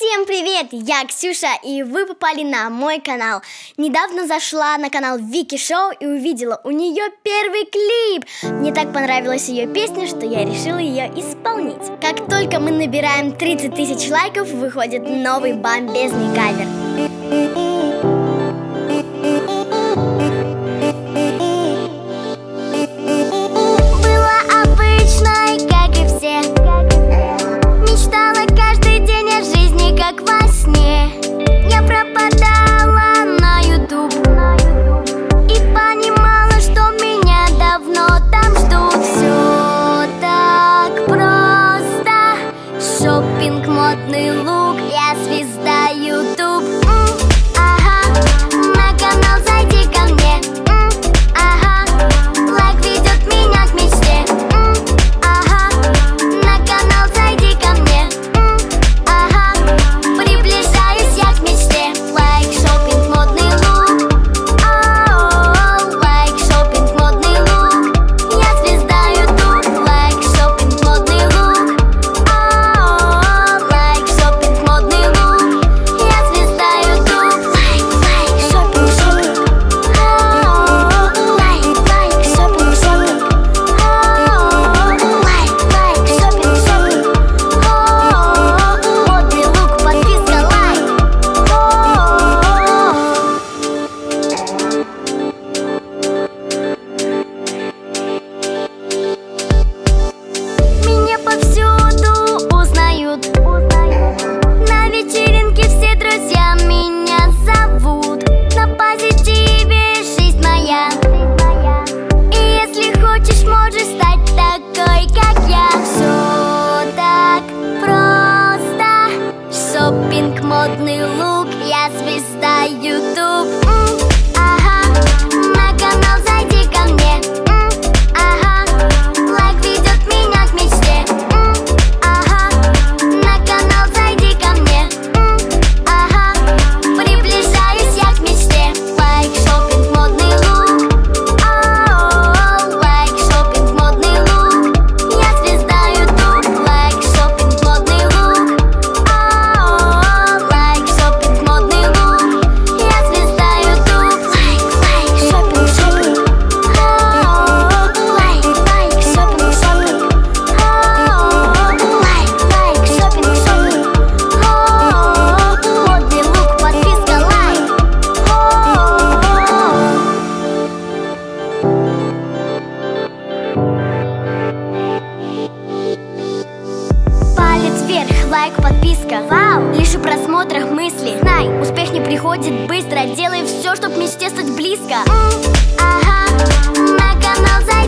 Всем привет! Я Ксюша, и вы попали на мой канал. Недавно зашла на канал Вики Шоу и увидела у нее первый клип. Мне так понравилась ее песня, что я решила ее исполнить. Как только мы набираем 30 тысяч лайков, выходит новый бомбезный кавер. Шоппинг, модный лук, я звезда YouTube. Ага, на канал зайди ко мне. Ага, лайк ведет меня к мечте. Ага, на канал зайди ко мне. Ага, приближаюсь я к мечте. Лайк, шоппинг, модный лук. Лайк, шоппинг, модный лук. Я звезда YouTube. Лайк, шоппинг, модный лук. На вечеринке все друзья меня зовут. На позитиве жизнь моя. И если хочешь, можешь стать такой, как я. Все так просто. Шоппинг, модный лук, я звезда YouTube. Ага, на канал зайди ко мне. Ага, лайк ведет меня к мечте. Лайк, подписка, вау! Лишь у просмотров мысли. Знай, успех не приходит быстро. Делай все, чтоб мечте стать близко. Ага, на канал